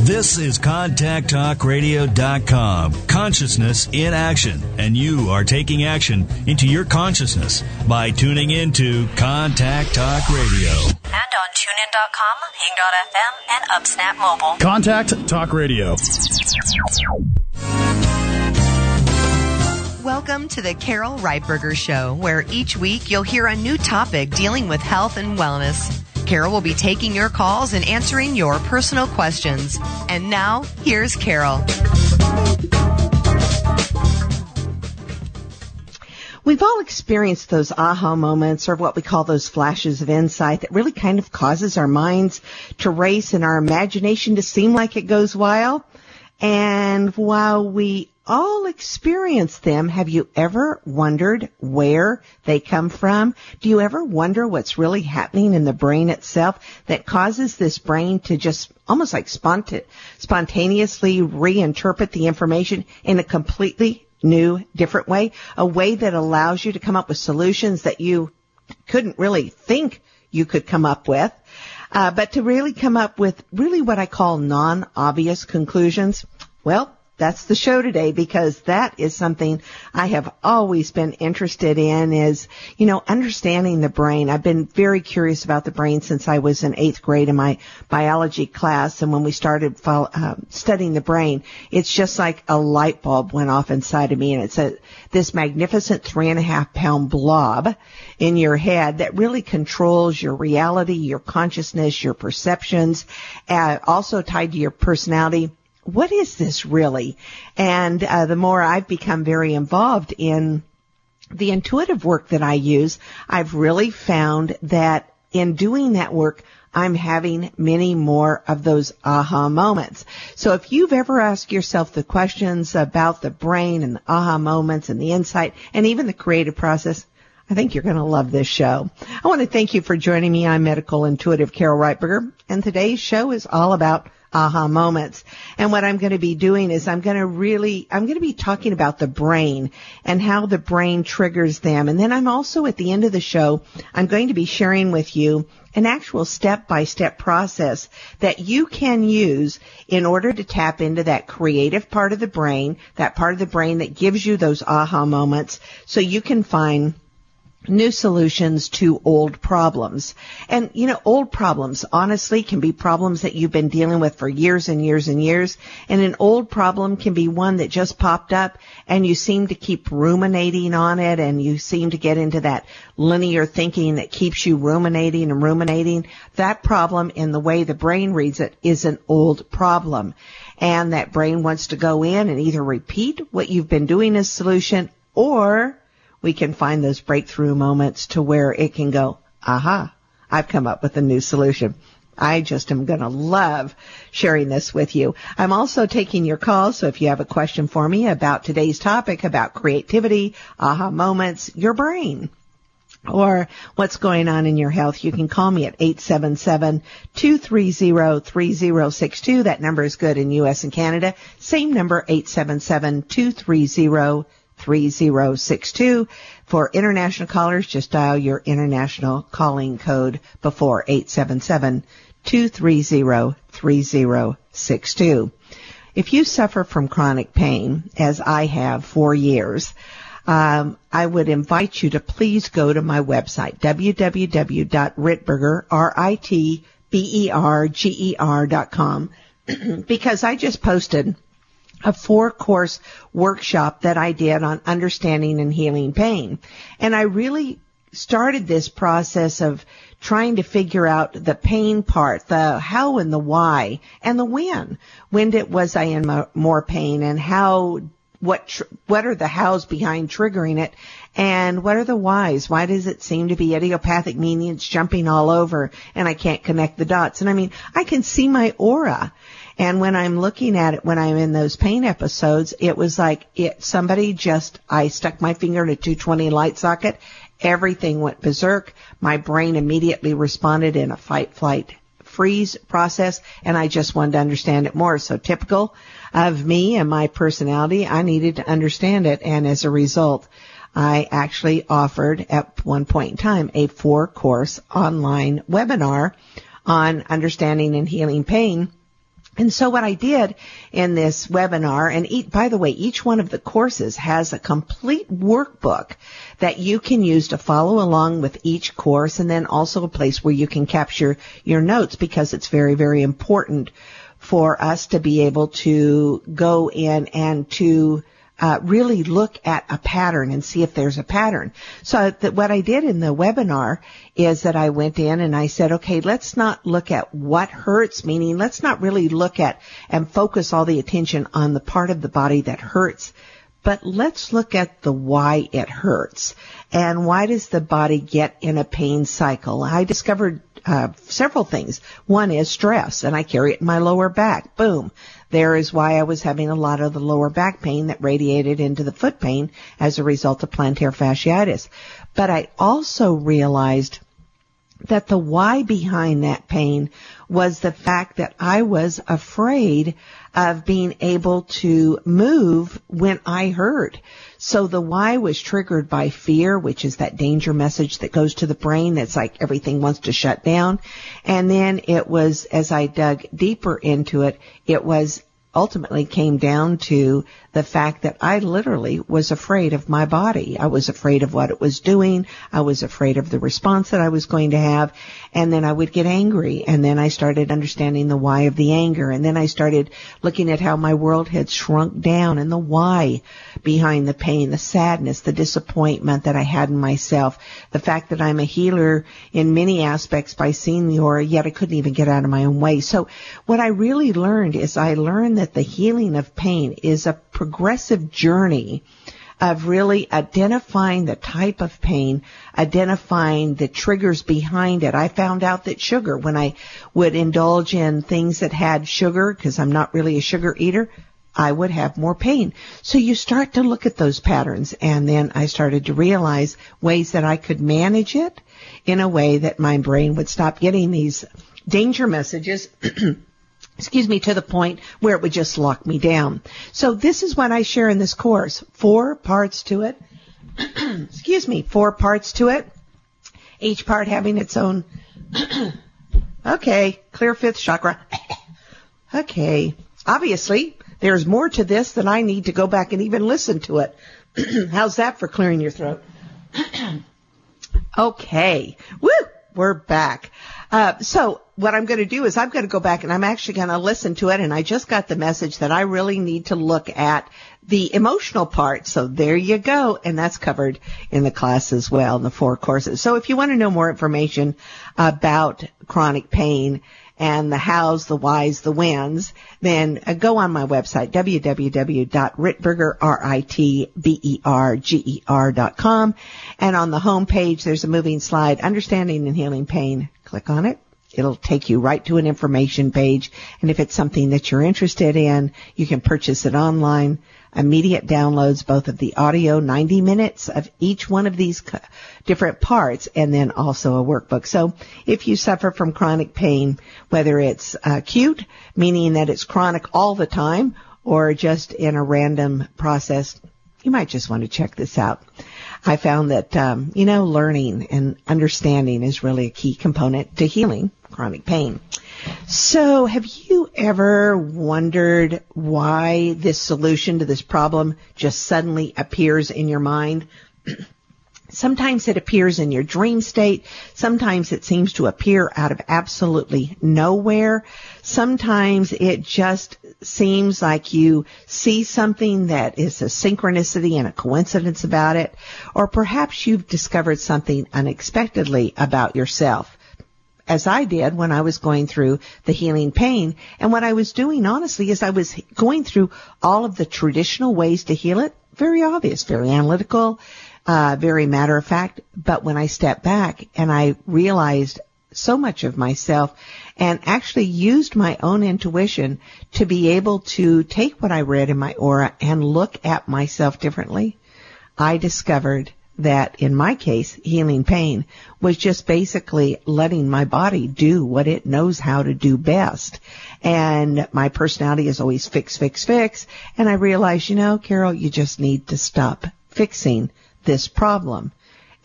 This is ContactTalkRadio.com. Consciousness in action. And you are taking action into your consciousness by tuning into Contact Talk Radio. And on TuneIn.com, Hing.fm, and UpSnap Mobile. Contact Talk Radio. Welcome to the Carol Reitberger Show, where each week you'll hear a new topic dealing with health and wellness. Carol will be taking your calls and answering your personal questions. And now, here's Carol. We've all experienced those aha moments, or what we call those flashes of insight, that really kind of causes our minds to race and our imagination to seem like it goes wild. And while we all experience them, have you ever wondered where they come from? Do you ever wonder what's really happening in the brain itself that causes this brain to just almost like spontaneously reinterpret the information in a completely new, different way, a way that allows you to come up with solutions that you couldn't really think you could come up with, but to really come up with really what I call non-obvious conclusions? Well, that's the show today, because that is something I have always been interested in, is, understanding the brain. I've been very curious about the brain since I was in 8th grade in my biology class. And when we started studying the brain, it's just like a light bulb went off inside of me. And it's this magnificent 3.5-pound blob in your head that really controls your reality, your consciousness, your perceptions, also tied to your personality. What is this really? And the more I've become very involved in the intuitive work that I use, I've really found that in doing that work, I'm having many more of those aha moments. So if you've ever asked yourself the questions about the brain and the aha moments and the insight and even the creative process, I think you're going to love this show. I want to thank you for joining me. I'm medical intuitive Carol Reitberger, and today's show is all about aha moments. And what I'm going to be doing is I'm going to be talking about the brain and how the brain triggers them. And then I'm also, at the end of the show, I'm going to be sharing with you an actual step-by-step process that you can use in order to tap into that creative part of the brain, that part of the brain that gives you those aha moments, so you can find new solutions to old problems. And, old problems, honestly, can be problems that you've been dealing with for years and years and years. And an old problem can be one that just popped up and you seem to keep ruminating on it, and you seem to get into that linear thinking that keeps you ruminating and ruminating. That problem, in the way the brain reads it, is an old problem. And that brain wants to go in and either repeat what you've been doing as solution, or we can find those breakthrough moments to where it can go, aha, I've come up with a new solution. I just am going to love sharing this with you. I'm also taking your calls, so if you have a question for me about today's topic, about creativity, aha moments, your brain, or what's going on in your health, you can call me at 877-230-3062. That number is good in U.S. and Canada. Same number, 877-230-3062. For international callers, just dial your international calling code before 877-230-3062. If you suffer from chronic pain, as I have for years, I would invite you to please go to my website, www.ritberger.com, because I just posted a 4-course workshop that I did on understanding and healing pain. And I really started this process of trying to figure out the pain part, the how and the why, and the when. When was I in more pain, and what are the hows behind triggering it, and what are the whys? Why does it seem to be idiopathic, meaning it's jumping all over and I can't connect the dots? And I can see my aura. And when I'm looking at it, when I'm in those pain episodes, it was like I stuck my finger in a 220 light socket. Everything went berserk. My brain immediately responded in a fight, flight, freeze process, and I just wanted to understand it more. So typical of me and my personality, I needed to understand it. And as a result, I actually offered at one point in time a 4-course online webinar on understanding and healing pain. And so what I did in this webinar, and by the way, each one of the courses has a complete workbook that you can use to follow along with each course, and then also a place where you can capture your notes, because it's very, very important for us to be able to go in and to really look at a pattern and see if there's a pattern. So what I did in the webinar is that I went in and I said, okay, let's not look at what hurts, meaning let's not really look at and focus all the attention on the part of the body that hurts, but let's look at the why it hurts. And why does the body get in a pain cycle? I discovered several things. One is stress, and I carry it in my lower back. Boom. There is why I was having a lot of the lower back pain that radiated into the foot pain as a result of plantar fasciitis. But I also realized that the why behind that pain was the fact that I was afraid of being able to move when I hurt. So the why was triggered by fear, which is that danger message that goes to the brain that's like everything wants to shut down. And then it was, as I dug deeper into it, it was ultimately came down to the fact that I literally was afraid of my body. I was afraid of what it was doing. I was afraid of the response that I was going to have. And then I would get angry. And then I started understanding the why of the anger. And then I started looking at how my world had shrunk down and the why behind the pain, the sadness, the disappointment that I had in myself, the fact that I'm a healer in many aspects by seeing the aura, yet I couldn't even get out of my own way. So what I really learned is I learned that the healing of pain is a progressive journey of really identifying the type of pain, identifying the triggers behind it. I found out that sugar, when I would indulge in things that had sugar, because I'm not really a sugar eater, I would have more pain. So you start to look at those patterns, and then I started to realize ways that I could manage it in a way that my brain would stop getting these danger messages to the point where it would just lock me down. So this is what I share in this course. 4 parts to it. 4 parts to it. Each part having its own, okay, clear 5th chakra. Okay. Obviously, there's more to this than I need to go back and even listen to it. How's that for clearing your throat? Okay. Woo! We're back. So what I'm going to do is I'm going to go back and I'm actually going to listen to it. And I just got the message that I really need to look at the emotional part. So there you go. And that's covered in the class as well, in the 4 courses. So if you want to know more information about chronic pain and the hows, the whys, the whens, then go on my website, www.ritberger.com. And on the home page, there's a moving slide, Understanding and Healing Pain. Click on it. It'll take you right to an information page. And if it's something that you're interested in, you can purchase it online. Immediate downloads, both of the audio, 90 minutes of each one of these different parts, and then also a workbook. So if you suffer from chronic pain, whether it's acute, meaning that it's chronic all the time, or just in a random process, you might just want to check this out. I found that, learning and understanding is really a key component to healing chronic pain. So have you ever wondered why this solution to this problem just suddenly appears in your mind? Sometimes it appears in your dream state. Sometimes it seems to appear out of absolutely nowhere. Sometimes it just seems like you see something that is a synchronicity and a coincidence about it. Or perhaps you've discovered something unexpectedly about yourself, as I did when I was going through the healing pain. And what I was doing, honestly, is I was going through all of the traditional ways to heal it. Very obvious, very analytical, very matter of fact. But when I stepped back and I realized so much of myself and actually used my own intuition to be able to take what I read in my aura and look at myself differently, I discovered that in my case, healing pain was just basically letting my body do what it knows how to do best. And my personality is always fix, fix, fix. And I realized, Carol, you just need to stop fixing this problem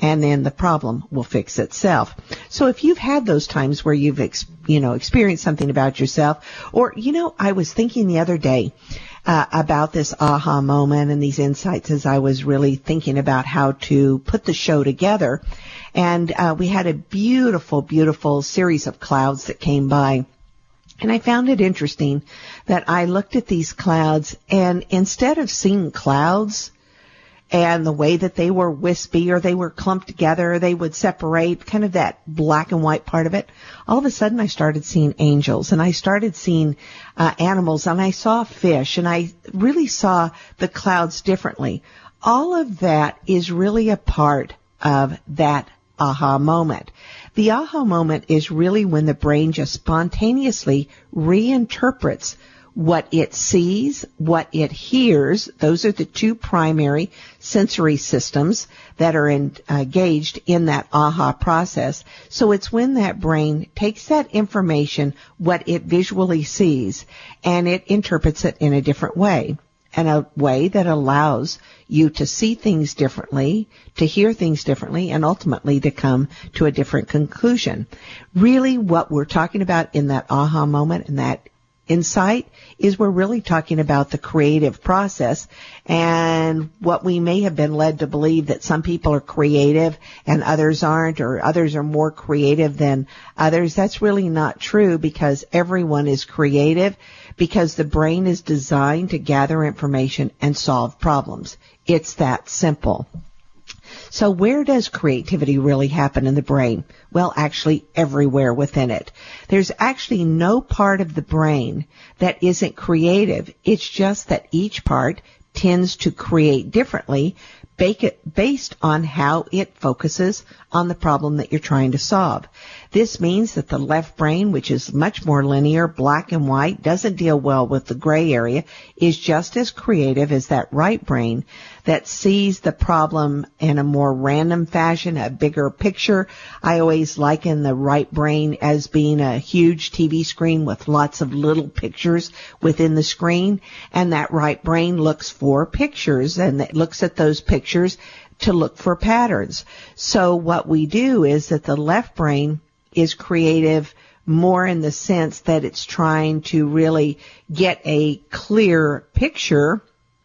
and then the problem will fix itself. So if you've had those times where you've experienced something about yourself, or I was thinking the other day about this aha moment and these insights as I was really thinking about how to put the show together, and we had a beautiful, beautiful series of clouds that came by. And I found it interesting that I looked at these clouds, and instead of seeing clouds and the way that they were wispy or they were clumped together, they would separate, kind of that black and white part of it, all of a sudden I started seeing angels, and I started seeing animals, and I saw fish, and I really saw the clouds differently. All of that is really a part of that aha moment. The aha moment is really when the brain just spontaneously reinterprets what it sees, what it hears. Those are the two primary sensory systems that are engaged in that aha process. So it's when that brain takes that information, what it visually sees, and it interprets it in a different way. And a way that allows you to see things differently, to hear things differently, and ultimately to come to a different conclusion. Really, what we're talking about in that aha moment and that insight is we're really talking about the creative process, and what we may have been led to believe that some people are creative and others aren't, or others are more creative than others. That's really not true, because everyone is creative, because the brain is designed to gather information and solve problems. It's that simple. So where does creativity really happen in the brain? Well, actually everywhere within it. There's actually no part of the brain that isn't creative. It's just that each part tends to create differently based on how it focuses on the problem that you're trying to solve. This means that the left brain, which is much more linear, black and white, doesn't deal well with the gray area, is just as creative as that right brain that sees the problem in a more random fashion, a bigger picture. I always liken the right brain as being a huge TV screen with lots of little pictures within the screen, and that right brain looks for pictures, and it looks at those pictures to look for patterns. So what we do is that the left brain is creative more in the sense that it's trying to really get a clear picture,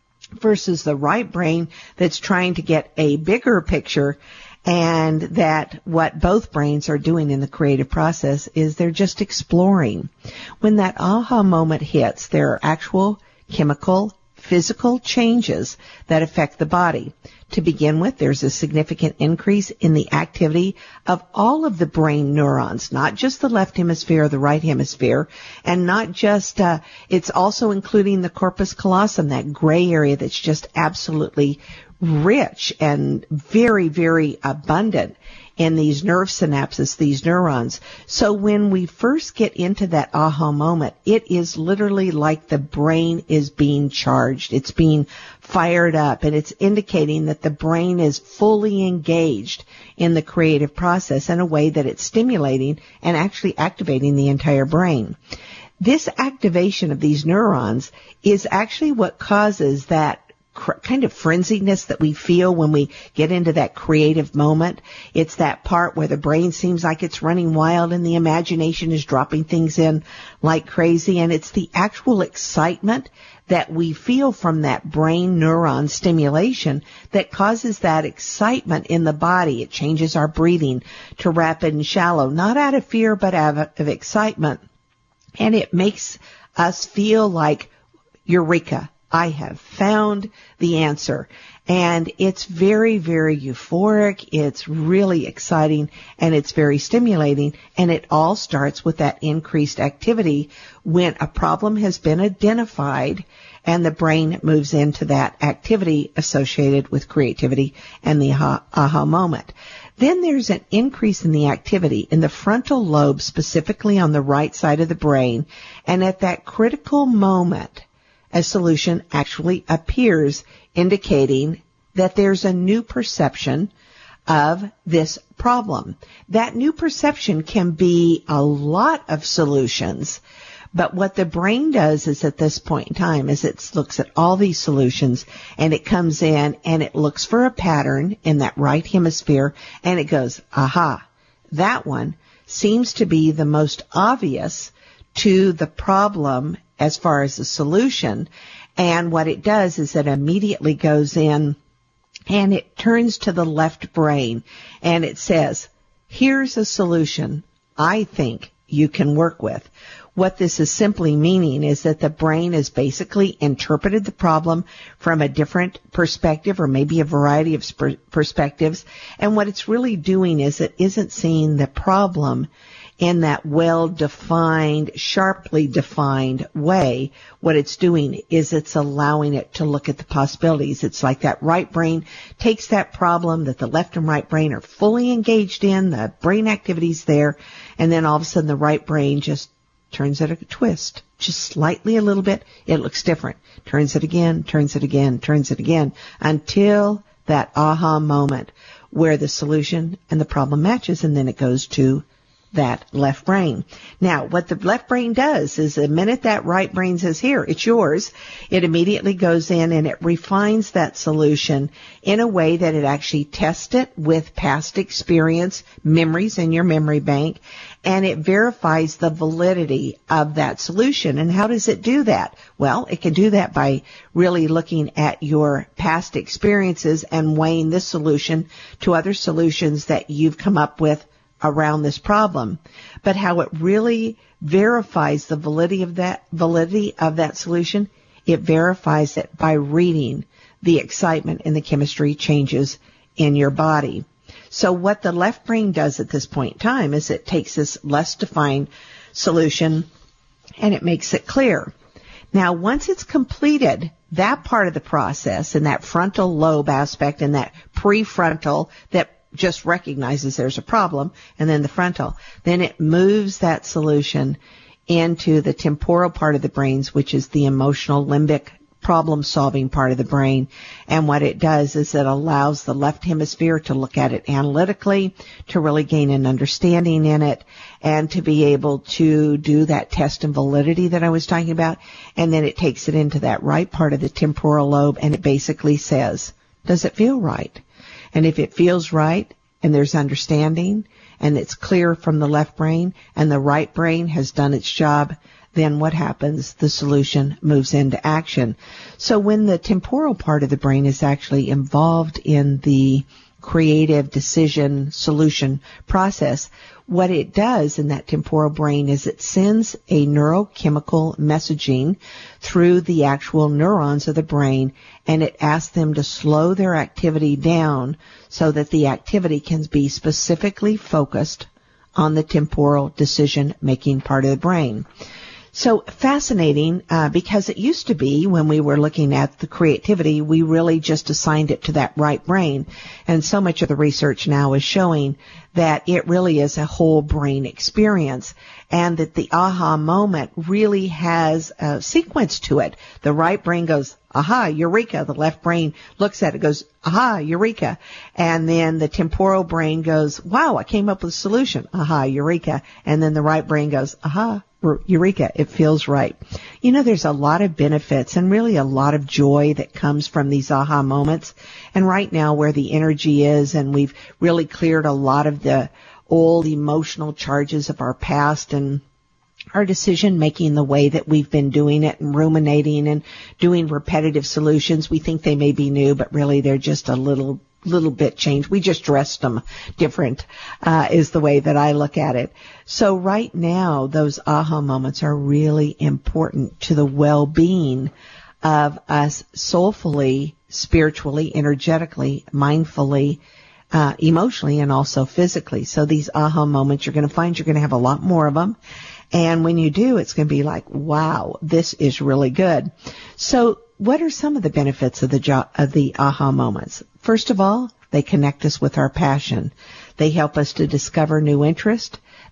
versus the right brain that's trying to get a bigger picture. And that what both brains are doing in the creative process is they're just exploring. When that aha moment hits, there are actual chemical, physical changes that affect the body. To begin with, there's a significant increase in the activity of all of the brain neurons, not just the left hemisphere or the right hemisphere, and not just, it's also including the corpus callosum, that gray area that's just absolutely rich and very, very abundant in these nerve synapses, these neurons. So when we first get into that aha moment, it is literally like the brain is being charged. It's being fired up, and it's indicating that the brain is fully engaged in the creative process in a way that it's stimulating and actually activating the entire brain. This activation of these neurons is actually what causes that kind of frenziedness that we feel when we get into that creative moment. It's that part where the brain seems like it's running wild and the imagination is dropping things in like crazy. And it's the actual excitement that we feel from that brain neuron stimulation that causes that excitement in the body. It changes our breathing to rapid and shallow, not out of fear, but out of excitement. And it makes us feel like, eureka, I have found the answer. And it's very, very euphoric. It's really exciting, and it's very stimulating. And it all starts with that increased activity when a problem has been identified and the brain moves into that activity associated with creativity and the aha moment. Then there's an increase in the activity in the frontal lobe, specifically on the right side of the brain. And at that critical moment, a solution actually appears, indicating that there's a new perception of this problem. That new perception can be a lot of solutions, But what the brain does is at this point in time is it looks at all these solutions and it comes in and it looks for a pattern in that right hemisphere and it goes, aha, that one seems to be the most obvious to the problem as far as the solution. And what it does is it immediately goes in and it turns to the left brain and it says, here's a solution I think you can work with. What this is simply meaning is that the brain has basically interpreted the problem from a different perspective or maybe a variety of perspectives. And what it's really doing is it isn't seeing the problem in that well-defined, sharply defined way. What it's doing is it's allowing it to look at the possibilities. It's like that right brain takes that problem that the left and right brain are fully engaged in, the brain activity's there, and then all of a sudden the right brain just turns it a twist, just slightly a little bit. It looks different. Turns it again, turns it again, turns it again, until that aha moment where the solution and the problem matches, and then it goes to that left brain. Now, what the left brain does is the minute that right brain says, here, it's yours, it immediately goes in and it refines that solution in a way that it actually tests it with past experience, memories in your memory bank, and it verifies the validity of that solution. And how does it do that? Well, it can do that by really looking at your past experiences and weighing this solution to other solutions that you've come up with around this problem. But how it really verifies the validity of that solution, it verifies it by reading the excitement and the chemistry changes in your body. So what the left brain does at this point in time is it takes this less defined solution and it makes it clear. Now, once it's completed that part of the process and that frontal lobe aspect and that prefrontal that just recognizes there's a problem, and then the frontal, then it moves that solution into the temporal part of the brains, which is the emotional limbic problem-solving part of the brain. And what it does is it allows the left hemisphere to look at it analytically, to really gain an understanding in it, and to be able to do that test and validity that I was talking about. And then it takes it into that right part of the temporal lobe, and it basically says, does it feel right? And if it feels right, and there's understanding, and it's clear from the left brain, and the right brain has done its job, then what happens? The solution moves into action. So when the temporal part of the brain is actually involved in the creative decision solution process, what it does in that temporal brain is it sends a neurochemical messaging through the actual neurons of the brain, and it asks them to slow their activity down so that the activity can be specifically focused on the temporal decision-making part of the brain. So fascinating, because it used to be when we were looking at the creativity, we really just assigned it to that right brain. And so much of the research now is showing that it really is a whole brain experience, and that the aha moment really has a sequence to it. The right brain goes, aha, eureka. The left brain looks at it, goes, aha, eureka. And then the temporal brain goes, wow, I came up with a solution. Aha, eureka. And then the right brain goes, aha, eureka, it feels right. You know, there's a lot of benefits and really a lot of joy that comes from these aha moments. And right now where the energy is, and we've really cleared a lot of the old emotional charges of our past and our decision making the way that we've been doing it and ruminating and doing repetitive solutions. We think they may be new, but really they're just a little bit changed. We just dressed them different, is the way that I look at it. So right now, those aha moments are really important to the well-being of us soulfully, spiritually, energetically, mindfully, emotionally, and also physically. So these aha moments, you're going to find you're going to have a lot more of them. And when you do, it's going to be like, wow, this is really good. So what are some of the benefits of the aha moments? First of all, they connect us with our passion. They help us to discover new interest.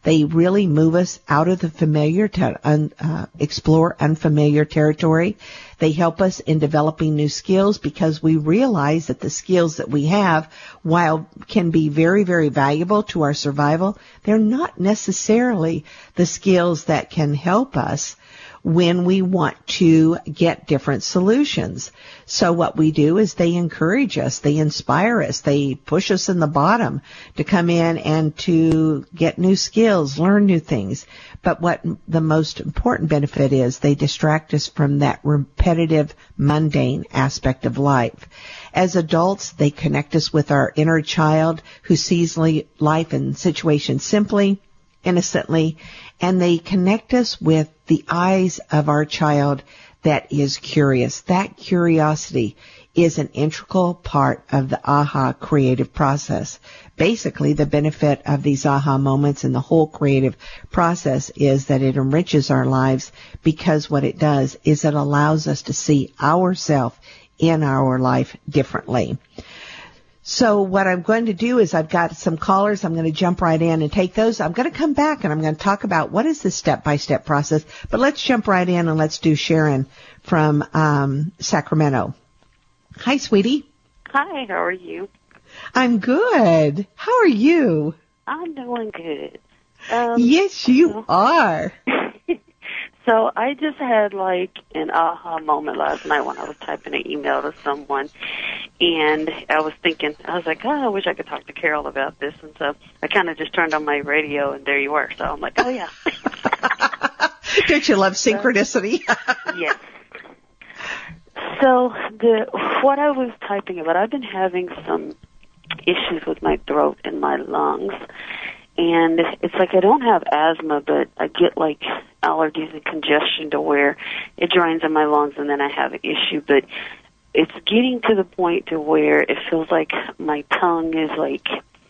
They really move us out of the familiar to explore unfamiliar territory. They help us in developing new skills because we realize that the skills that we have, while can be very, very valuable to our survival, they're not necessarily the skills that can help us when we want to get different solutions. So what we do is they encourage us, they inspire us, they push us in the bottom to come in and to get new skills, learn new things. But what the most important benefit is, they distract us from that repetitive, mundane aspect of life. As adults, they connect us with our inner child who sees life and situations simply, innocently, and they connect us with the eyes of our child that is curious. That curiosity is an integral part of the AHA creative process. Basically, the benefit of these AHA moments and the whole creative process is that it enriches our lives, because what it does is it allows us to see ourselves in our life differently. So what I'm going to do is I've got some callers. I'm going to jump right in and take those. I'm going to come back and I'm going to talk about what is the step-by-step process. But let's jump right in and let's do Sharon from Sacramento. Hi, sweetie. Hi, how are you? I'm good. How are you? I'm doing good. Yes, you are. So I just had like an aha moment last night when I was typing an email to someone, and I was thinking, I was like, I wish I could talk to Carol about this, and so I kind of just turned on my radio, and there you were. So I'm like, oh yeah. Don't you love synchronicity? Yes. So what I was typing about, I've been having some issues with my throat and my lungs. And it's like I don't have asthma, but I get like allergies and congestion to where it drains in my lungs and then I have an issue. But it's getting to the point to where it feels like my tongue is like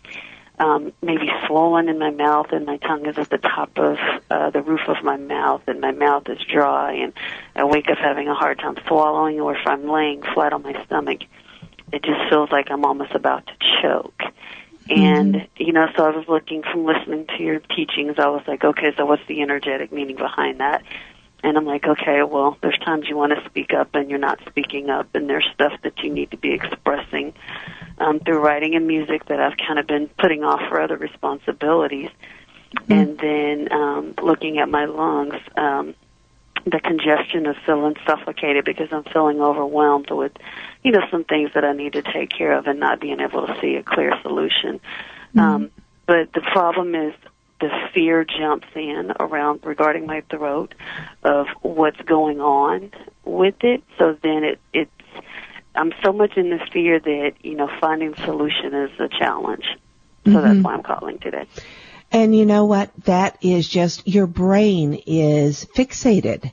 maybe swollen in my mouth, and my tongue is at the top of the roof of my mouth, and my mouth is dry, and I wake up having a hard time swallowing, or if I'm laying flat on my stomach, it just feels like I'm almost about to choke. And, you know, so I was looking from listening to your teachings, I was like, okay, so what's the energetic meaning behind that? And I'm like, okay, well, there's times you want to speak up and you're not speaking up, and there's stuff that you need to be expressing through writing and music that I've kind of been putting off for other responsibilities. And then looking at my lungs, the congestion of feeling suffocated because I'm feeling overwhelmed with, you know, some things that I need to take care of and not being able to see a clear solution. But the problem is the fear jumps in regarding my throat of what's going on with it. So then I'm so much in the fear that, you know, finding solution is a challenge. So that's why I'm calling today. And you know what? That is just, your brain is fixated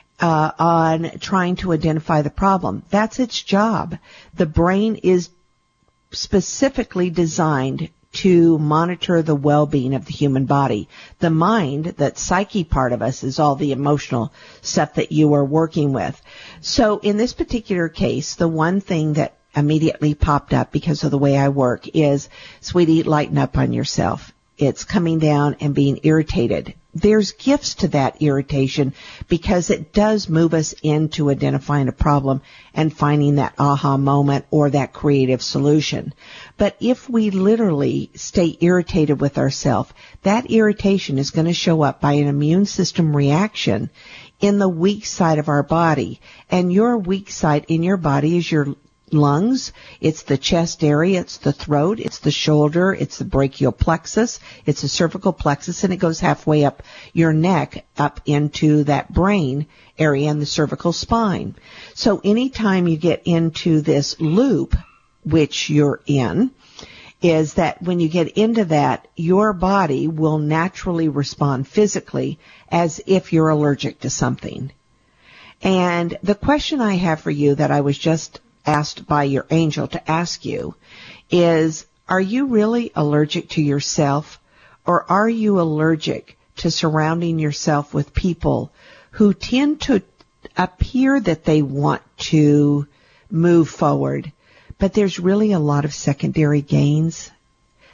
on trying to identify the problem. That's its job. The brain is specifically designed to monitor the well-being of the human body. The mind, that psyche part of us, is all the emotional stuff that you are working with. So in this particular case, the one thing that immediately popped up because of the way I work is, sweetie, lighten up on yourself. It's coming down and being irritated. There's gifts to that irritation because it does move us into identifying a problem and finding that aha moment or that creative solution. But if we literally stay irritated with ourselves, that irritation is going to show up by an immune system reaction in the weak side of our body. And your weak side in your body is your lungs, it's the chest area, it's the throat, it's the shoulder, it's the brachial plexus, it's the cervical plexus, and it goes halfway up your neck up into that brain area and the cervical spine. So anytime you get into this loop, which you're in, is that when you get into that, your body will naturally respond physically as if you're allergic to something. And the question I have for you that I was just asked by your angel to ask you is, are you really allergic to yourself, or are you allergic to surrounding yourself with people who tend to appear that they want to move forward, but there's really a lot of secondary gains?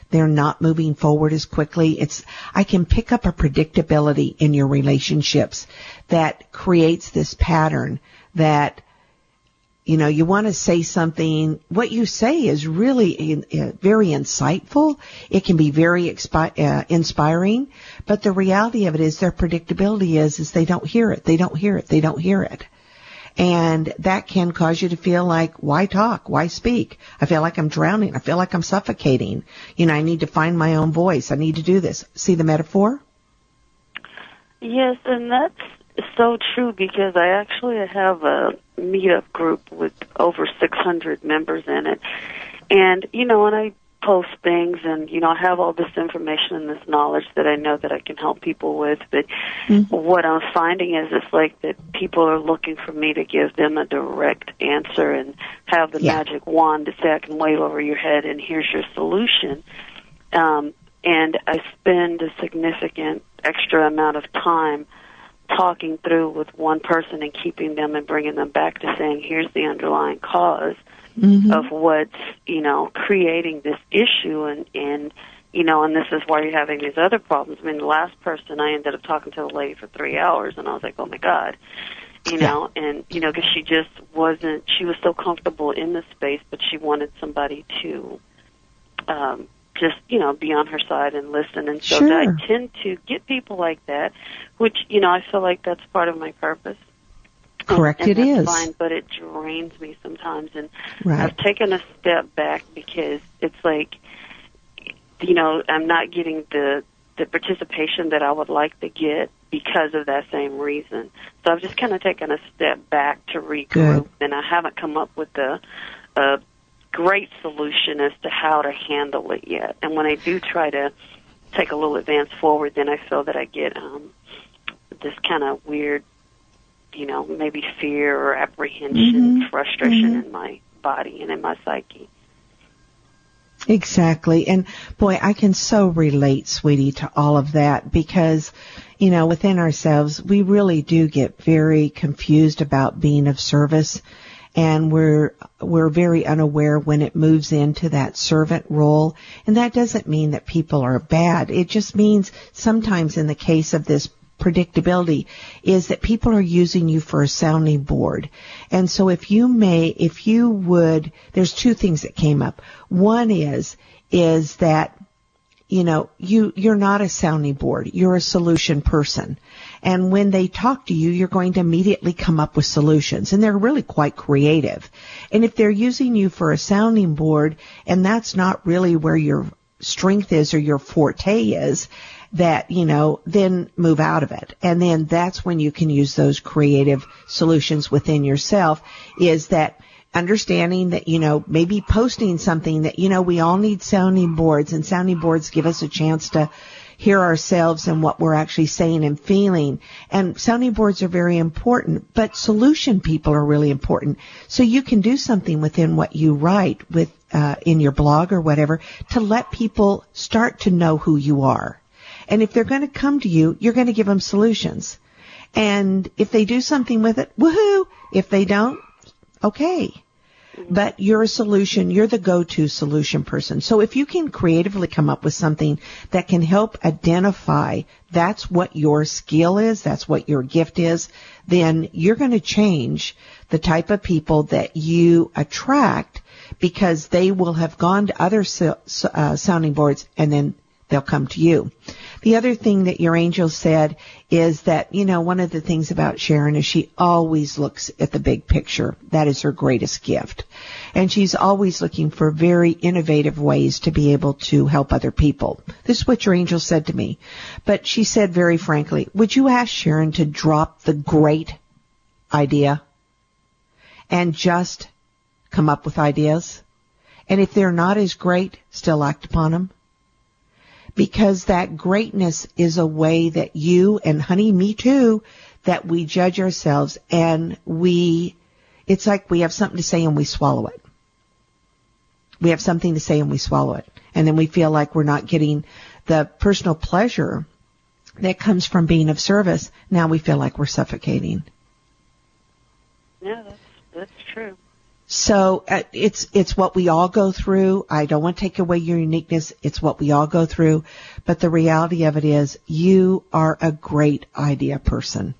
They're not moving forward as quickly. I can pick up a predictability in your relationships that creates this pattern that, you want to say something. What you say is really very insightful. It can be very inspiring. But the reality of it is their predictability is they don't hear it. They don't hear it. They don't hear it. And that can cause you to feel like, why talk? Why speak? I feel like I'm drowning. I feel like I'm suffocating. I need to find my own voice. I need to do this. See the metaphor? Yes, and that's so true because I actually have a meetup group with over 600 members in it. And, and I post things and, I have all this information and this knowledge that I know that I can help people with. But what I'm finding is it's like that people are looking for me to give them a direct answer and have the magic wand to say I can wave over your head and here's your solution. And I spend a significant extra amount of time talking through with one person and keeping them and bringing them back to saying, here's the underlying cause of what's, creating this issue and this is why you're having these other problems. I mean, the last person, I ended up talking to the lady for 3 hours and I was like, oh my God, and, because she was so comfortable in this space, but she wanted somebody to, just, be on her side and listen. And so I tend to get people like that, which, I feel like that's part of my purpose. Correct, and it is. That's fine, but it drains me sometimes. And I've taken a step back because it's like, I'm not getting the participation that I would like to get because of that same reason. So I've just kind of taken a step back to regroup, and I haven't come up with a great solution as to how to handle it yet. And when I do try to take a little advance forward, then I feel that I get this kind of weird, maybe fear or apprehension, frustration in my body and in my psyche. Exactly. And boy, I can so relate, sweetie, to all of that because, within ourselves, we really do get very confused about being of service. And we're very unaware when it moves into that servant role. And that doesn't mean that people are bad. It just means sometimes in the case of this predictability is that people are using you for a sounding board. And so if you would, there's two things that came up. One is that, you're not a sounding board. You're a solution person. And when they talk to you, you're going to immediately come up with solutions. And they're really quite creative. And if they're using you for a sounding board, and that's not really where your strength is or your forte is, that, then move out of it. And then that's when you can use those creative solutions within yourself, is that understanding that, maybe posting something that, we all need sounding boards, and sounding boards give us a chance to hear ourselves and what we're actually saying and feeling. And sounding boards are very important, but solution people are really important. So you can do something within what you write with, in your blog or whatever, to let people start to know who you are. And if they're going to come to you, you're going to give them solutions. And if they do something with it, woohoo! If they don't, okay. But you're a solution. You're the go-to solution person. So if you can creatively come up with something that can help identify that's what your skill is, that's what your gift is, then you're going to change the type of people that you attract, because they will have gone to other sounding boards and then they'll come to you. The other thing that your angel said is that, one of the things about Sharon is she always looks at the big picture. That is her greatest gift. And she's always looking for very innovative ways to be able to help other people. This is what your angel said to me. But she said very frankly, would you ask Sharon to drop the great idea and just come up with ideas? And if they're not as great, still act upon them? Because that greatness is a way that you, and honey, me too, that we judge ourselves, and it's like we have something to say and we swallow it. We have something to say and we swallow it. And then we feel like we're not getting the personal pleasure that comes from being of service. Now we feel like we're suffocating. Yeah, that's true. So it's what we all go through. I don't want to take away your uniqueness. It's what we all go through. But the reality of it is you are a great idea person.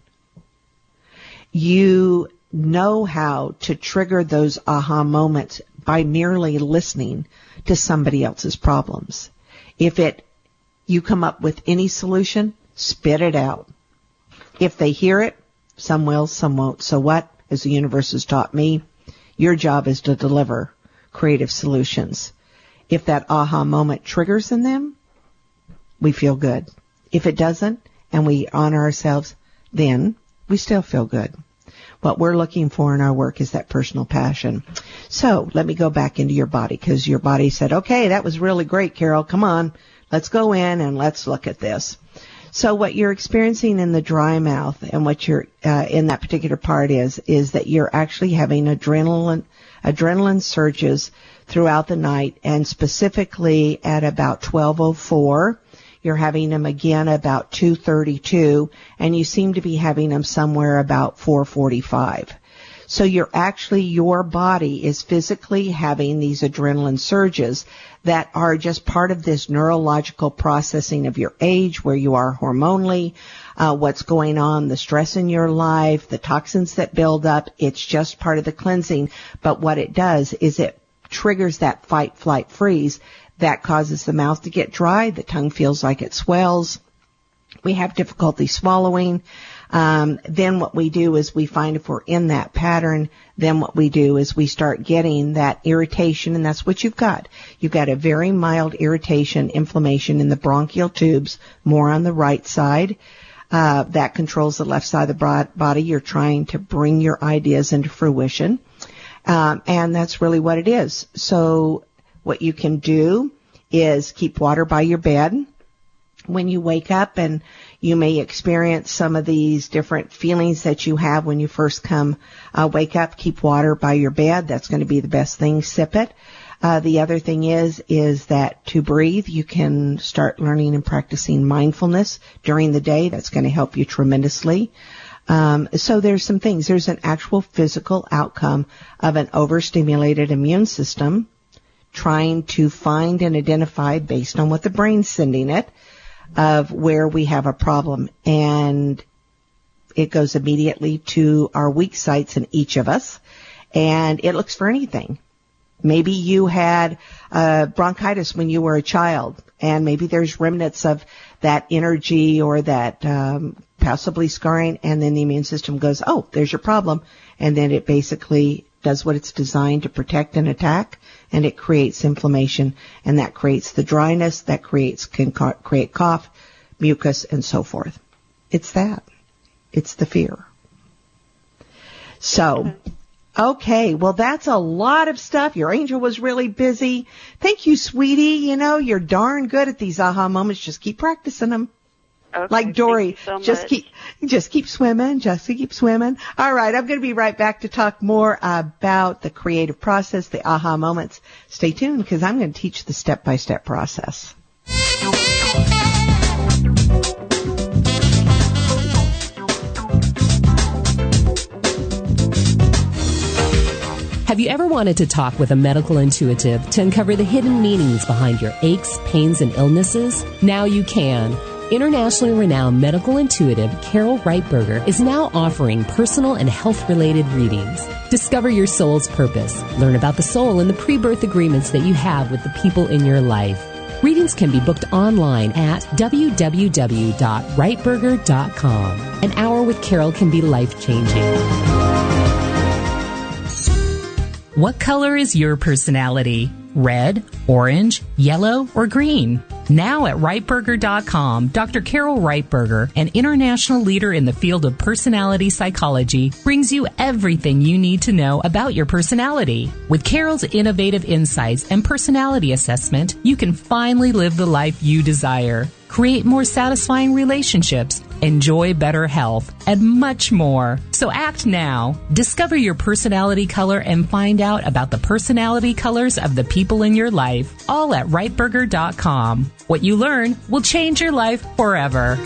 You know how to trigger those aha moments by merely listening to somebody else's problems. If you come up with any solution, spit it out. If they hear it, some will, some won't. So what? As the universe has taught me, your job is to deliver creative solutions. If that aha moment triggers in them, we feel good. If it doesn't, and we honor ourselves, then we still feel good. What we're looking for in our work is that personal passion. So let me go back into your body, because your body said, okay, that was really great, Carol. Come on, let's go in and let's look at this. So what you're experiencing in the dry mouth and what you're in that particular part is that you're actually having adrenaline surges throughout the night, and specifically at about 12:04. You're having them again about 2:32, and you seem to be having them somewhere about 4:45. So your body is physically having these adrenaline surges that are just part of this neurological processing of your age, where you are hormonally, what's going on, the stress in your life, the toxins that build up. It's just part of the cleansing. But what it does is it triggers that fight, flight, freeze that causes the mouth to get dry. The tongue feels like it swells. We have difficulty swallowing. Then what we do is we find if we're in that pattern, then what we do is we start getting that irritation, and that's what you've got. You've got a very mild irritation, inflammation in the bronchial tubes, more on the right side. That controls the left side of the body. You're trying to bring your ideas into fruition. And that's really what it is. So what you can do is keep water by your bed when you wake up, and you may experience some of these different feelings that you have when you first wake up. Keep water by your bed. That's going to be the best thing. Sip it. The other thing is that to breathe, you can start learning and practicing mindfulness during the day. That's going to help you tremendously. So there's some things. There's an actual physical outcome of an overstimulated immune system trying to find and identify, based on what the brain's sending it, of where we have a problem. And it goes immediately to our weak sites in each of us, and it looks for anything. Maybe you had bronchitis when you were a child, and maybe there's remnants of that energy or that possibly scarring, and then the immune system goes, oh, there's your problem, and then it basically does what it's designed to protect and attack, and it creates inflammation, and that creates the dryness, that can create cough, mucus, and so forth. It's that. It's the fear. So, okay, well, that's a lot of stuff. Your angel was really busy. Thank you, sweetie. You know, you're darn good at these aha moments. Just keep practicing them. Okay, like Dory, so just keep swimming, All right, I'm going to be right back to talk more about the creative process, the aha moments. Stay tuned, because I'm going to teach the step-by-step process. Have you ever wanted to talk with a medical intuitive to uncover the hidden meanings behind your aches, pains, and illnesses? Now you can. Internationally renowned medical intuitive Carol Reitberger is now offering personal and health-related readings. Discover your soul's purpose. Learn about the soul and the pre-birth agreements that you have with the people in your life. Readings can be booked online at www.reitberger.com. An hour with Carol can be life-changing. What color is your personality? Red, orange, yellow, or green? Now at Reitberger.com, Dr. Carol Reitberger, an international leader in the field of personality psychology, brings you everything you need to know about your personality. With Carol's innovative insights and personality assessment, you can finally live the life you desire, create more satisfying relationships, enjoy better health, and much more. So act now. Discover your personality color and find out about the personality colors of the people in your life, all at Reitberger.com. What you learn will change your life forever.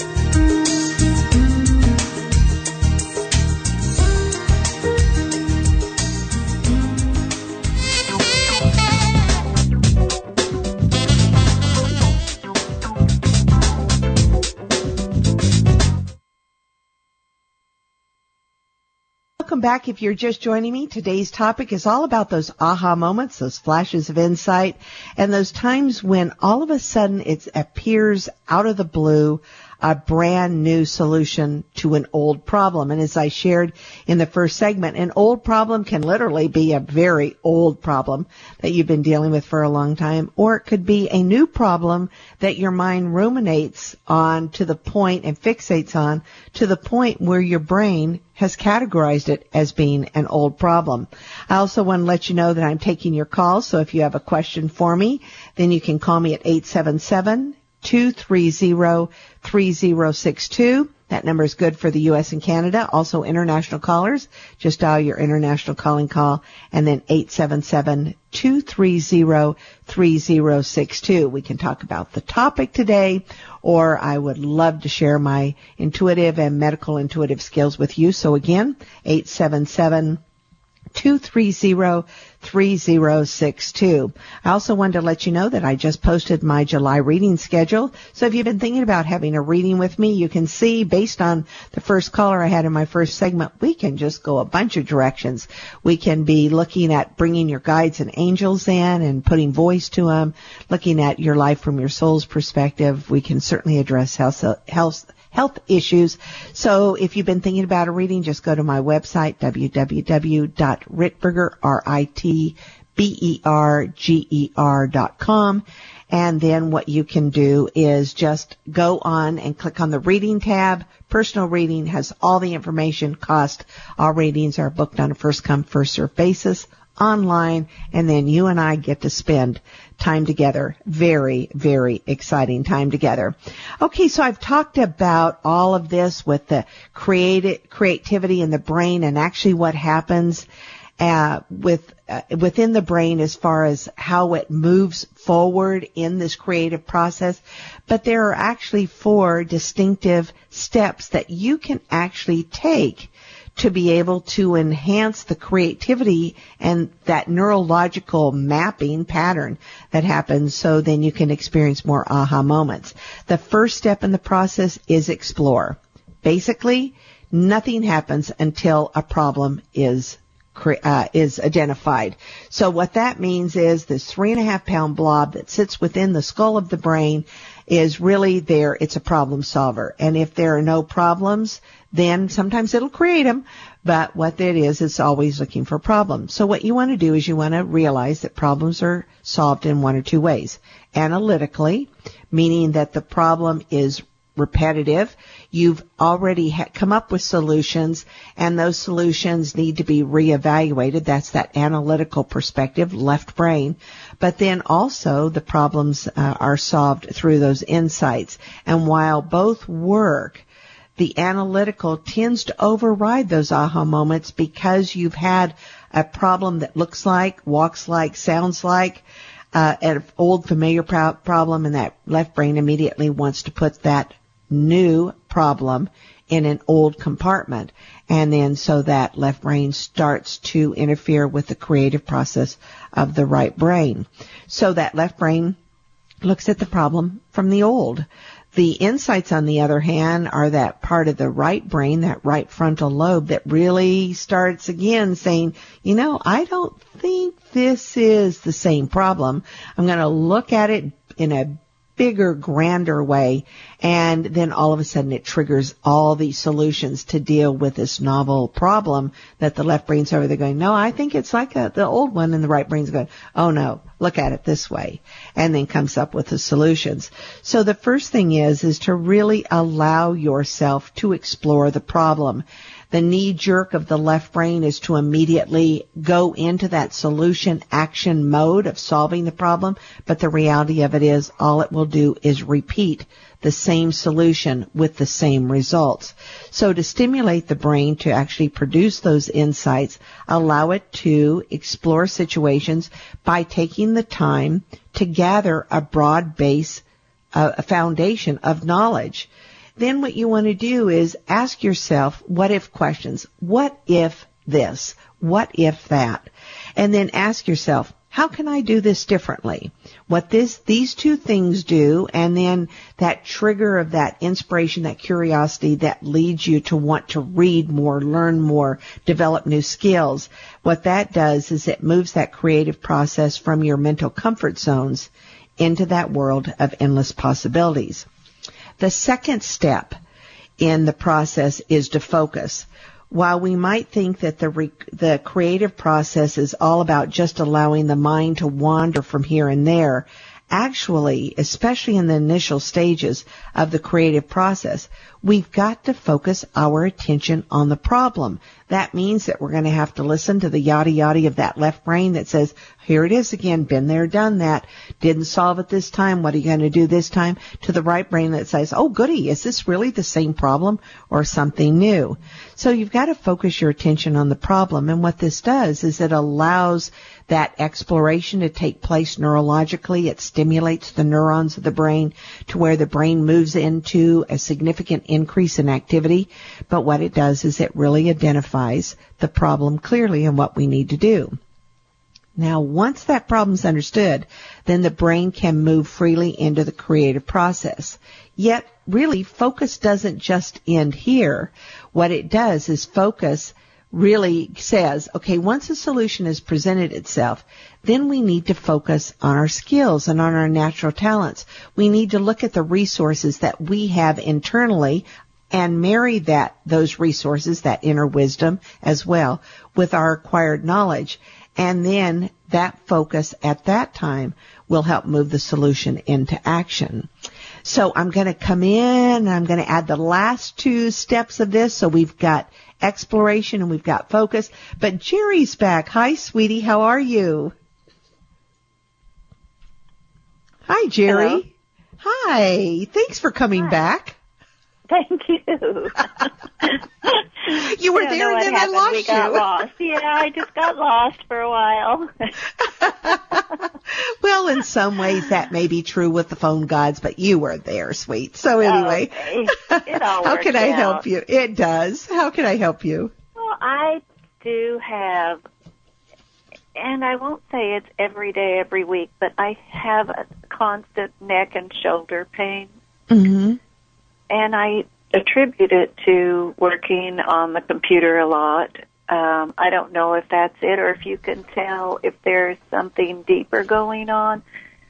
back. If you're just joining me, today's topic is all about those aha moments, those flashes of insight, and those times when all of a sudden it appears out of the blue a brand new solution to an old problem. And as I shared in the first segment, an old problem can literally be a very old problem that you've been dealing with for a long time, or it could be a new problem that your mind ruminates on to the point and fixates on to the point where your brain has categorized it as being an old problem. I also want to let you know that I'm taking your calls, so if you have a question for me, then you can call me at 877-230-3062. That number is good for the U.S. and Canada. Also international callers, just dial your international calling call and then 877-230-3062. We can talk about the topic today, or I would love to share my intuitive and medical intuitive skills with you. So again, 877-230-3062. I also wanted to let you know that I just posted my July reading schedule. So if you've been thinking about having a reading with me, you can see based on the first caller I had in my first segment, we can just go a bunch of directions. We can be looking at bringing your guides and angels in and putting voice to them, looking at your life from your soul's perspective. We can certainly address health issues. So if you've been thinking about a reading, just go to my website, www.ritberger.com. And then what you can do is just go on and click on the reading tab. Personal reading has all the information, cost. All readings are booked on a first come, first served basis online, and then you and I get to spend time together. Very, very exciting time together. Okay, so I've talked about all of this with the creativity in the brain and actually what happens within the brain as far as how it moves forward in this creative process. But there are actually 4 distinctive steps that you can actually take to be able to enhance the creativity and that neurological mapping pattern that happens, so then you can experience more aha moments. The first step in the process is explore. Basically, nothing happens until a problem is identified. So what that means is this 3.5-pound blob that sits within the skull of the brain is really there. It's a problem solver. And if there are no problems, then sometimes it'll create them. But what that is, it's always looking for problems. So what you want to do is you want to realize that problems are solved in 1 or 2 ways. Analytically, meaning that the problem is repetitive. You've already come up with solutions, and those solutions need to be reevaluated. That's that analytical perspective, left brain. But then also the problems are solved through those insights. And while both work, the analytical tends to override those aha moments because you've had a problem that looks like, walks like, sounds like an old familiar problem, and that left brain immediately wants to put that new problem in an old compartment. And then so that left brain starts to interfere with the creative process of the right brain. So that left brain looks at the problem from the old. The insights, on the other hand, are that part of the right brain, that right frontal lobe, that really starts again saying, you know, I don't think this is the same problem. I'm going to look at it in a bigger, grander way, and then all of a sudden it triggers all these solutions to deal with this novel problem that the left brain's over there going, no, I think it's like the old one, and the right brain's going, oh no, look at it this way, and then comes up with the solutions. So the first thing is to really allow yourself to explore the problem. The knee jerk of the left brain is to immediately go into that solution action mode of solving the problem, but the reality of it is all it will do is repeat the same solution with the same results. So to stimulate the brain to actually produce those insights, allow it to explore situations by taking the time to gather a broad base, a foundation of knowledge. Then what you want to do is ask yourself what if questions. What if this? What if that? And then ask yourself, how can I do this differently? What these two things do, and then that trigger of that inspiration, that curiosity that leads you to want to read more, learn more, develop new skills. What that does is it moves that creative process from your mental comfort zones into that world of endless possibilities. The second step in the process is to focus. While we might think that the creative process is all about just allowing the mind to wander from here and there, actually, especially in the initial stages of the creative process, we've got to focus our attention on the problem. That means that we're going to have to listen to the yada yada of that left brain that says, here it is again, been there, done that, didn't solve it this time, what are you going to do this time? To the right brain that says, oh goody, is this really the same problem or something new? So you've got to focus your attention on the problem, and what this does is it allows that exploration to take place neurologically. It stimulates the neurons of the brain to where the brain moves into a significant increase in activity. But what it does is it really identifies the problem clearly and what we need to do. Now, once that problem's understood, then the brain can move freely into the creative process. Yet, really, focus doesn't just end here. What it does is focus really says, okay, once a solution has presented itself, then we need to focus on our skills and on our natural talents. We need to look at the resources that we have internally and marry those resources, that inner wisdom as well, with our acquired knowledge. And then that focus at that time will help move the solution into action. So I'm going to come in and I'm going to add the last two steps of this. So we've got exploration and we've got focus. But Jerry's back. Hi, sweetie. How are you? Hi, Jerry. Hello. Hi. Thanks for coming back. Thank you. You were there and then I lost you. We got lost. Yeah, I just got lost for a while. Well, in some ways that may be true with the phone gods, but you were there, sweet. So anyway, okay. It all how can I out. help you? It does. How can I help you? Well, I do have, and I won't say it's every day, every week, but I have a constant neck and shoulder pain. Mm-hmm. And I attribute it to working on the computer a lot. I don't know if that's it or if you can tell if there's something deeper going on,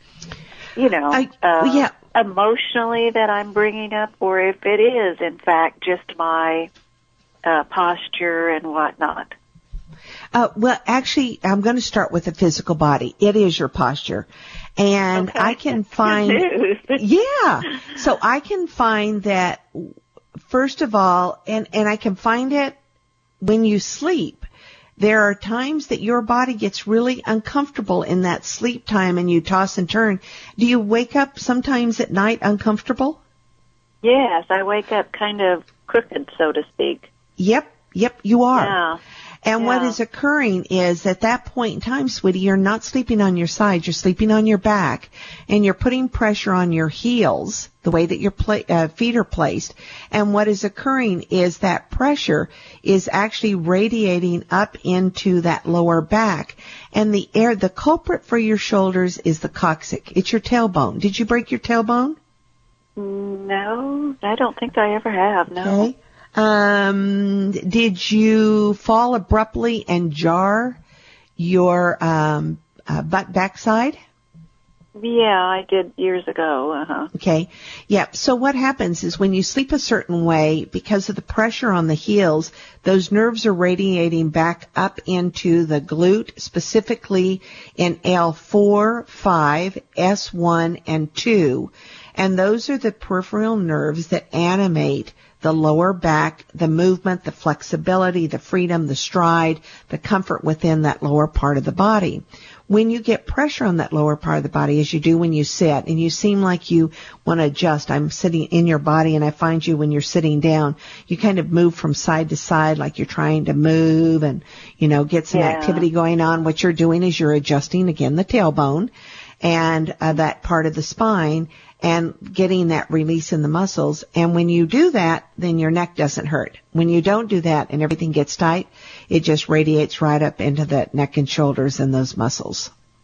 emotionally that I'm bringing up, or if it is, in fact, just my posture and whatnot. Well, actually, I'm going to start with the physical body. It is your posture. And okay. I can find, yeah, so I can find that, first of all, and I can find it when you sleep. There are times that your body gets really uncomfortable in that sleep time and you toss and turn. Do you wake up sometimes at night uncomfortable? Yes, I wake up kind of crooked, so to speak. Yep, you are. Yeah. And what is occurring is at that point in time, sweetie, you're not sleeping on your side, you're sleeping on your back, and you're putting pressure on your heels, the way that your feet are placed. And what is occurring is that pressure is actually radiating up into that lower back. And the culprit for your shoulders is the coccyx. It's your tailbone. Did you break your tailbone? No, I don't think I ever have, no. Okay. Did you fall abruptly and jar your backside? Yeah, I did years ago. Uh-huh. Okay. Yeah. So what happens is when you sleep a certain way, because of the pressure on the heels, those nerves are radiating back up into the glute, specifically in L4, 5, S1, and 2. And those are the peripheral nerves that animate the lower back, the movement, the flexibility, the freedom, the stride, the comfort within that lower part of the body. When you get pressure on that lower part of the body, as you do when you sit, and you seem like you want to adjust, I'm sitting in your body, and I find you when you're sitting down, you kind of move from side to side like you're trying to move and, get some activity going on. What you're doing is you're adjusting, again, the tailbone and that part of the spine, and getting that release in the muscles. And when you do that, then your neck doesn't hurt. When you don't do that and everything gets tight, it just radiates right up into the neck and shoulders and those muscles.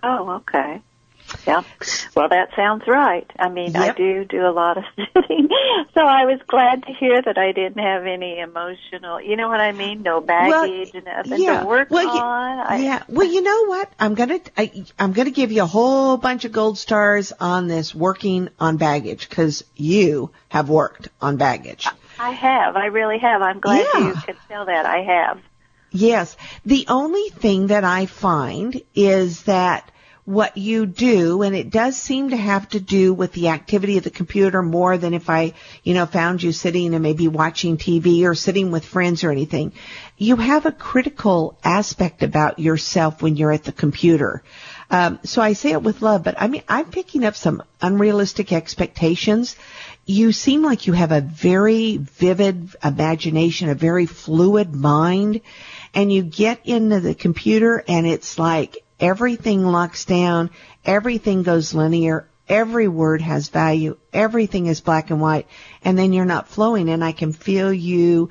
Oh, okay. Yeah. Well, that sounds right. I mean, Yep. I do a lot of sitting. So I was glad to hear that I didn't have any emotional, you know what I mean? No baggage and nothing to work on. Yeah. Well, you know what? I'm going to give you a whole bunch of gold stars on this working on baggage, because you have worked on baggage. I have. I really have. I'm glad you could tell that. I have. Yes. The only thing that I find is that what you do, and it does seem to have to do with the activity of the computer more than if I, found you sitting and maybe watching TV or sitting with friends or anything. You have a critical aspect about yourself when you're at the computer. So I say it with love, but I mean, I'm picking up some unrealistic expectations. You seem like you have a very vivid imagination, a very fluid mind, and you get into the computer and it's like everything locks down, everything goes linear, every word has value, everything is black and white, and then you're not flowing, and I can feel your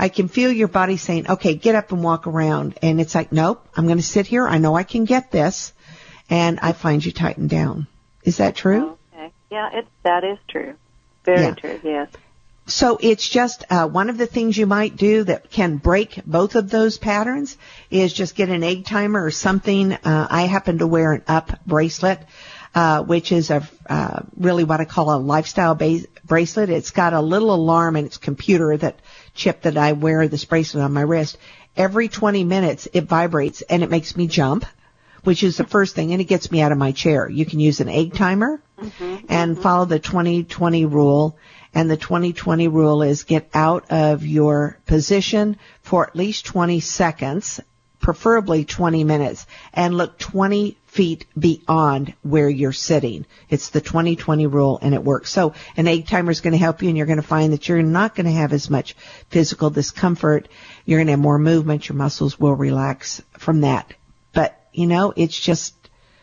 body saying, okay, get up and walk around, and it's like, nope, I'm going to sit here, I know I can get this, and I find you tighten down. Is that true? Okay. Yeah, that is true. Very true, yes. So it's just one of the things you might do that can break both of those patterns is just get an egg timer or something. I happen to wear an Up bracelet, which is really what I call a lifestyle bracelet. It's got a little alarm in its computer chip that I wear this bracelet on my wrist. Every 20 minutes it vibrates and it makes me jump, which is the first thing, and it gets me out of my chair. You can use an egg timer and follow the 20-20 rule. And the 20-20 rule is get out of your position for at least 20 seconds, preferably 20 minutes, and look 20 feet beyond where you're sitting. It's the 20-20 rule, and it works. So an egg timer is going to help you, and you're going to find that you're not going to have as much physical discomfort. You're going to have more movement. Your muscles will relax from that. But, it's just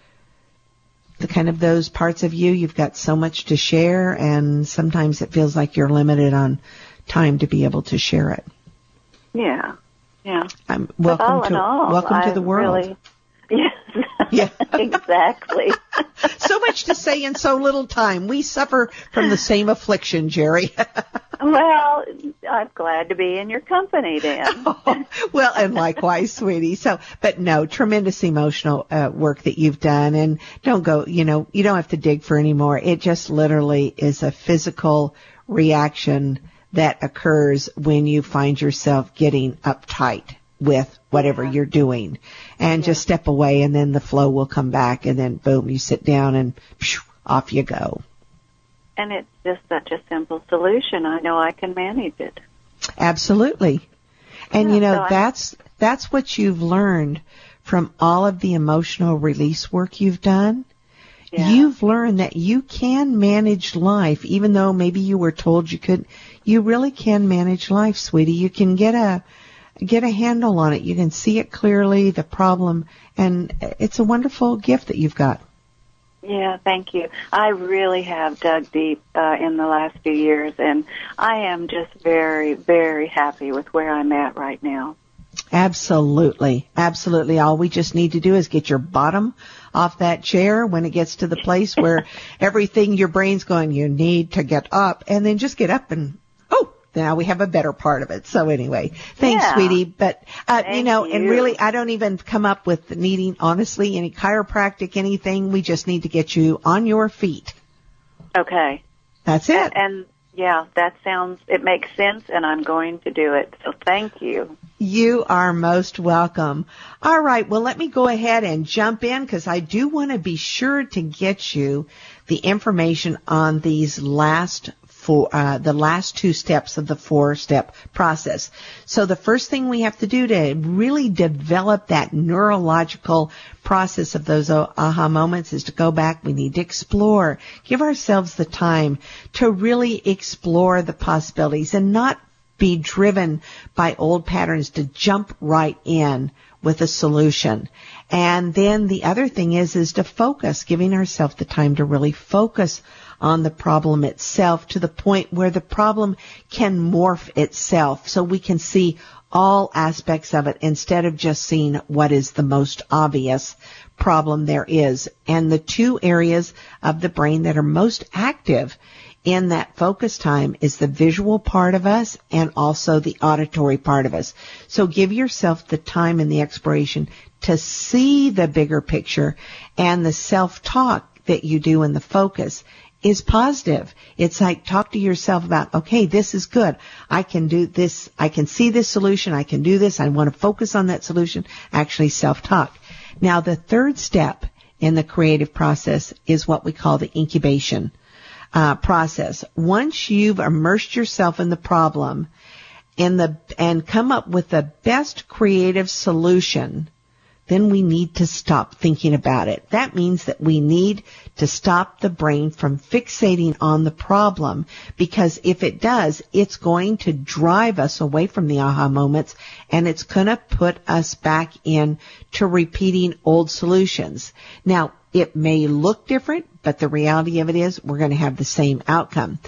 the kind of those parts of you've got so much to share, and sometimes it feels like you're limited on time to be able to share it. Yeah. Welcome to the world. Really, yes. Yeah. Exactly. So much to say in so little time. We suffer from the same affliction, Jerry. Well, I'm glad to be in your company then. Well, and likewise, sweetie. But no, tremendous emotional work that you've done, and don't go, you don't have to dig for any more. It just literally is a physical reaction that occurs when you find yourself getting uptight with whatever you're doing, and just step away, and then the flow will come back, and then boom, you sit down and off you go. And it's just such a simple solution. I know I can manage it. Absolutely. And that's what you've learned from all of the emotional release work you've done. Yeah. You've learned that you can manage life, even though maybe you were told you couldn't. You really can manage life, sweetie. You can get a handle on it. You can see it clearly, the problem, and it's a wonderful gift that you've got. Yeah, thank you. I really have dug deep in the last few years, and I am just very, very happy with where I'm at right now. Absolutely. Absolutely. All we just need to do is get your bottom off that chair when it gets to the place where everything, your brain's going, you need to get up, and then just get up and, now we have a better part of it. So anyway, thanks, sweetie. But, and really, I don't even come up with needing, honestly, any chiropractic, anything. We just need to get you on your feet. Okay. That's it. And it makes sense, and I'm going to do it. So thank you. You are most welcome. All right. Well, let me go ahead and jump in, because I do want to be sure to get you the information on these the last two steps of the 4-step process. So the first thing we have to do to really develop that neurological process of those aha moments is to go back. We need to explore, give ourselves the time to really explore the possibilities and not be driven by old patterns to jump right in with a solution. And then the other thing is to focus, giving ourselves the time to really focus on the problem itself to the point where the problem can morph itself, so we can see all aspects of it instead of just seeing what is the most obvious problem there is. And the two areas of the brain that are most active in that focus time is the visual part of us and also the auditory part of us. So give yourself the time and the exploration to see the bigger picture, and the self-talk that you do in the focus is positive. It's like talk to yourself about, okay, this is good. I can do this. I can see this solution. I can do this. I want to focus on that solution. Actually self-talk. Now the third step in the creative process is what we call the incubation process. Once you've immersed yourself in the problem and come up with the best creative solution, then we need to stop thinking about it. That means that we need to stop the brain from fixating on the problem, because if it does, it's going to drive us away from the aha moments, and it's going to put us back in to repeating old solutions. Now, it may look different, but the reality of it is we're going to have the same outcome.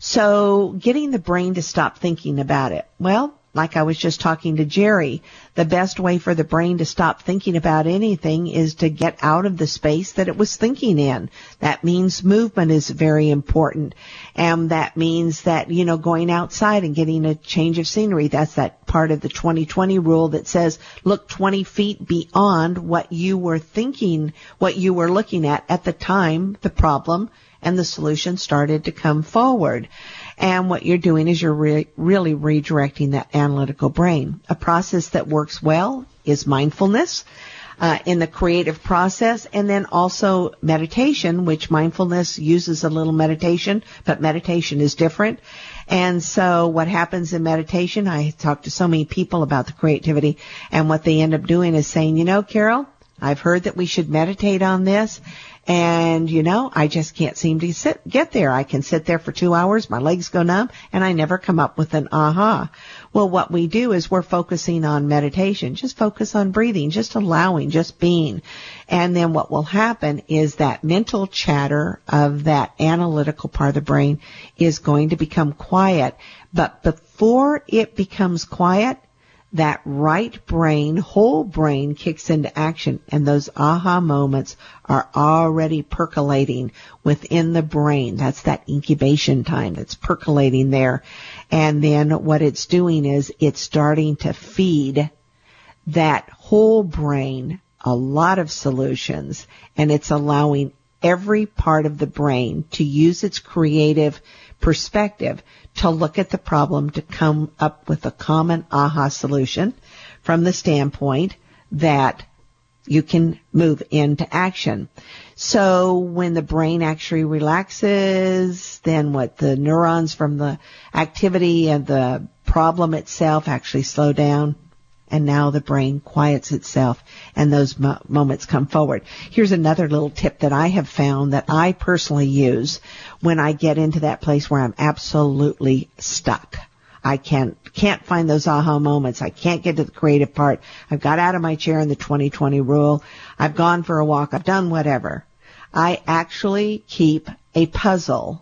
So getting the brain to stop thinking about it. Well, like I was just talking to Jerry, the best way for the brain to stop thinking about anything is to get out of the space that it was thinking in. That means movement is very important. And that means that, going outside and getting a change of scenery. That's that part of the 20/20 rule that says, look 20 feet beyond what you were thinking, what you were looking at the time the problem and the solution started to come forward. And what you're doing is you're really redirecting that analytical brain. A process that works well is mindfulness in the creative process, and then also meditation, which mindfulness uses a little meditation, but meditation is different. And so what happens in meditation, I talk to so many people about the creativity, and what they end up doing is saying, Carol, I've heard that we should meditate on this. And, I just can't seem to get there. I can sit there for 2 hours, my legs go numb, and I never come up with an aha. Well, what we do is we're focusing on meditation. Just focus on breathing, just allowing, just being. And then what will happen is that mental chatter of that analytical part of the brain is going to become quiet. But before it becomes quiet, that right brain, whole brain kicks into action, and those aha moments are already percolating within the brain. That's that incubation time that's percolating there. And then what it's doing is it's starting to feed that whole brain a lot of solutions, and it's allowing every part of the brain to use its creative perspective to look at the problem, to come up with a common aha solution from the standpoint that you can move into action. So when the brain actually relaxes, then what the neurons from the activity and the problem itself actually slow down, and now the brain quiets itself, and those moments come forward. Here's another little tip that I have found that I personally use when I get into that place where I'm absolutely stuck. I can't find those aha moments. I can't get to the creative part. I've got out of my chair in the 20/20 rule. I've gone for a walk. I've done whatever. I actually keep a puzzle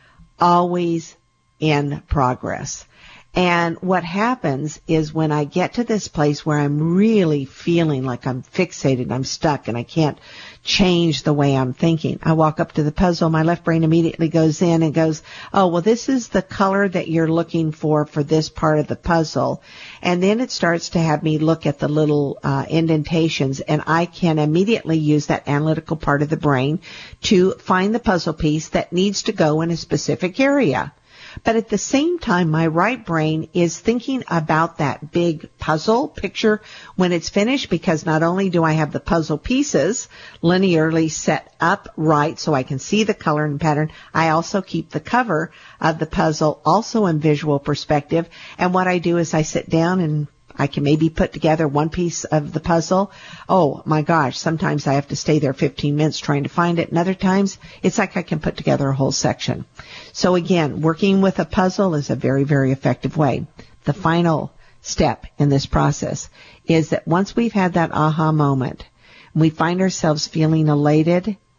always in progress. And what happens is when I get to this place where I'm really feeling like I'm fixated, I'm stuck, and I can't change the way I'm thinking, I walk up to the puzzle, my left brain immediately goes in and goes, oh, well, this is the color that you're looking for this part of the puzzle. And then it starts to have me look at the little indentations, and I can immediately use that analytical part of the brain to find the puzzle piece that needs to go in a specific area. But at the same time, my right brain is thinking about that big puzzle picture when it's finished, because not only do I have the puzzle pieces linearly set up right so I can see the color and pattern, I also keep the cover of the puzzle also in visual perspective. And what I do is I sit down and I can maybe put together one piece of the puzzle. Oh my gosh, sometimes I have to stay there 15 minutes trying to find it, and other times it's like I can put together a whole section. So again, working with a puzzle is a very, very effective way. The final step in this process is that once we've had that aha moment, we find ourselves feeling elated,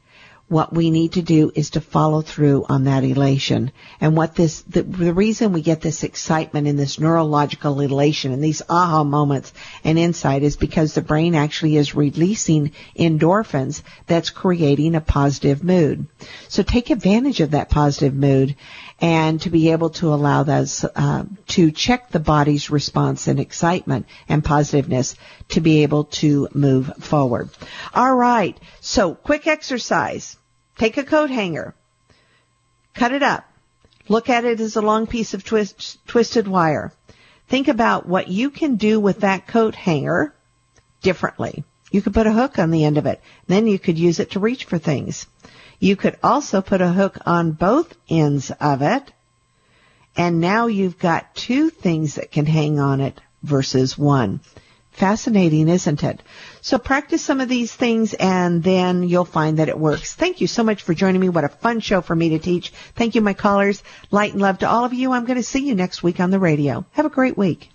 what we need to do is to follow through on that elation. And the reason we get this excitement and this neurological elation and these aha moments and insight is because the brain actually is releasing endorphins that's creating a positive mood. So take advantage of that positive mood and to be able to allow those to check the body's response and excitement and positiveness to be able to move forward. All right, so quick exercise. Take a coat hanger, cut it up, look at it as a long piece of twisted wire. Think about what you can do with that coat hanger differently. You could put a hook on the end of it. Then you could use it to reach for things. You could also put a hook on both ends of it, and now you've got two things that can hang on it versus one. Fascinating, isn't it? So practice some of these things, and then you'll find that it works. Thank you so much for joining me. What a fun show for me to teach. Thank you, my callers. Light and love to all of you. I'm going to see you next week on the radio. Have a great week.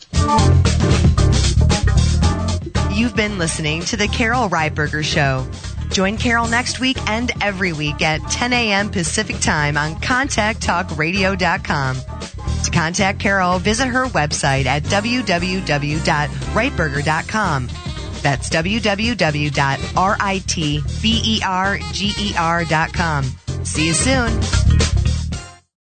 You've been listening to The Carol Reitberger Show. Join Carol next week and every week at 10 a.m. Pacific Time on ContactTalkRadio.com. To contact Carol, visit her website at www.reitberger.com. That's www.ritberger.com. See you soon.